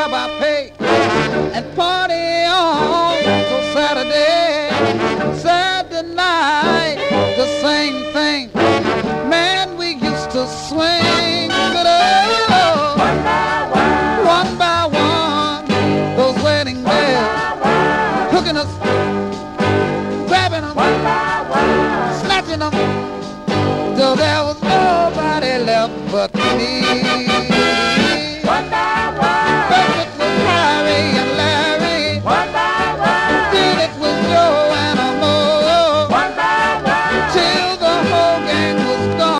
grab our pay and party on till Saturday. Saturday night, the same thing. Man, we used to swing, but oh, one by one, those wedding bells, hooking us, grabbing them, snatching them, till there was nobody left but me.